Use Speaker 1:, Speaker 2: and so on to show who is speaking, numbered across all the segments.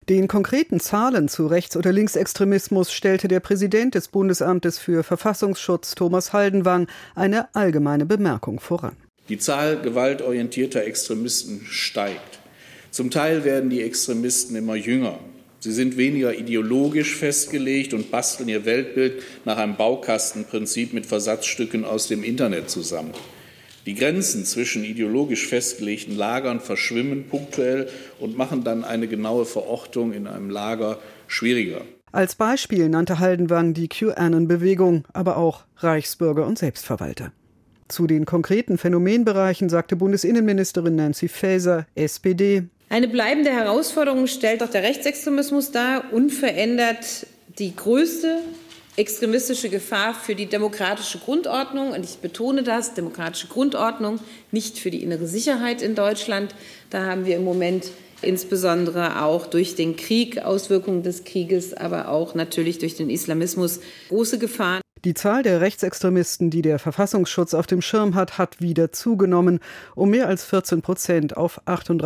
Speaker 1: Den konkreten Zahlen zu Rechts- oder Linksextremismus stellte der Präsident des Bundesamtes für Verfassungsschutz, Thomas Haldenwang, eine allgemeine Bemerkung voran.
Speaker 2: Die Zahl gewaltorientierter Extremisten steigt. Zum Teil werden die Extremisten immer jünger. Sie sind weniger ideologisch festgelegt und basteln ihr Weltbild nach einem Baukastenprinzip mit Versatzstücken aus dem Internet zusammen. Die Grenzen zwischen ideologisch festgelegten Lagern verschwimmen punktuell und machen dann eine genaue Verortung in einem Lager schwieriger.
Speaker 1: Als Beispiel nannte Haldenwang die QAnon-Bewegung, aber auch Reichsbürger und Selbstverwalter. Zu den konkreten Phänomenbereichen sagte Bundesinnenministerin Nancy Faeser, SPD:
Speaker 3: Eine bleibende Herausforderung stellt auch der Rechtsextremismus dar, unverändert die größte extremistische Gefahr für die demokratische Grundordnung. Und ich betone das, demokratische Grundordnung, nicht für die innere Sicherheit in Deutschland. Da haben wir im Moment insbesondere auch durch den Krieg, Auswirkungen des Krieges, aber auch natürlich durch den Islamismus große Gefahren.
Speaker 1: Die Zahl der Rechtsextremisten, die der Verfassungsschutz auf dem Schirm hat wieder zugenommen, um mehr als 14% auf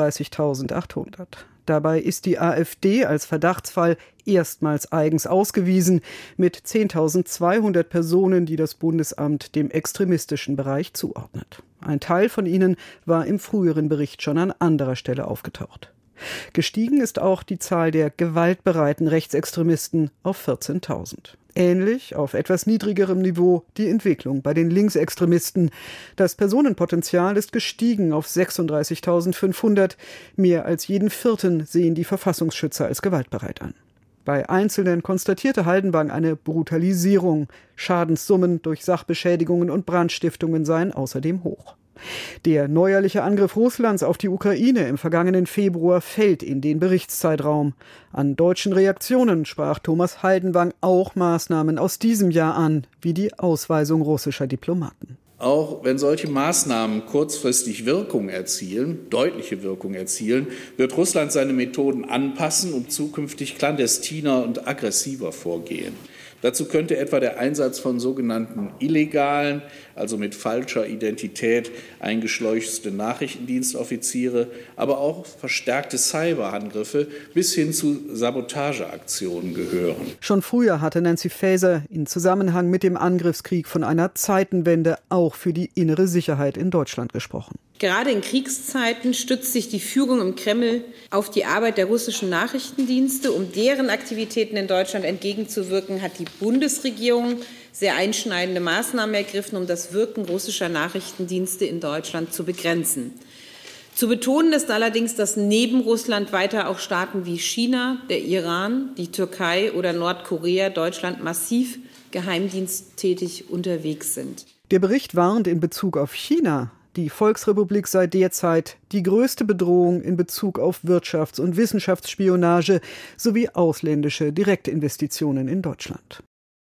Speaker 1: 38.800. Dabei ist die AfD als Verdachtsfall erstmals eigens ausgewiesen, mit 10.200 Personen, die das Bundesamt dem extremistischen Bereich zuordnet. Ein Teil von ihnen war im früheren Bericht schon an anderer Stelle aufgetaucht. Gestiegen ist auch die Zahl der gewaltbereiten Rechtsextremisten auf 14.000. Ähnlich, auf etwas niedrigerem Niveau, die Entwicklung bei den Linksextremisten. Das Personenpotenzial ist gestiegen auf 36.500. Mehr als jeden vierten sehen die Verfassungsschützer als gewaltbereit an. Bei Einzelnen konstatierte Haldenwang eine Brutalisierung. Schadenssummen durch Sachbeschädigungen und Brandstiftungen seien außerdem hoch. Der neuerliche Angriff Russlands auf die Ukraine im vergangenen Februar fällt in den Berichtszeitraum. An deutschen Reaktionen sprach Thomas Haldenwang auch Maßnahmen aus diesem Jahr an, wie die Ausweisung russischer Diplomaten.
Speaker 2: Auch wenn solche Maßnahmen kurzfristig deutliche Wirkung erzielen, wird Russland seine Methoden anpassen und zukünftig clandestiner und aggressiver vorgehen. Dazu könnte etwa der Einsatz von sogenannten illegalen, also mit falscher Identität eingeschleuste Nachrichtendienstoffiziere, aber auch verstärkte Cyberangriffe bis hin zu Sabotageaktionen gehören.
Speaker 1: Schon früher hatte Nancy Faeser in Zusammenhang mit dem Angriffskrieg von einer Zeitenwende auch für die innere Sicherheit in Deutschland gesprochen.
Speaker 3: Gerade in Kriegszeiten stützt sich die Führung im Kreml auf die Arbeit der russischen Nachrichtendienste. Um deren Aktivitäten in Deutschland entgegenzuwirken, hat die Bundesregierung sehr einschneidende Maßnahmen ergriffen, um das Wirken russischer Nachrichtendienste in Deutschland zu begrenzen. Zu betonen ist allerdings, dass neben Russland weiter auch Staaten wie China, der Iran, die Türkei oder Nordkorea Deutschland massiv geheimdiensttätig unterwegs sind.
Speaker 1: Der Bericht warnt in Bezug auf China. Die Volksrepublik sei derzeit die größte Bedrohung in Bezug auf Wirtschafts- und Wissenschaftsspionage sowie ausländische Direktinvestitionen in Deutschland.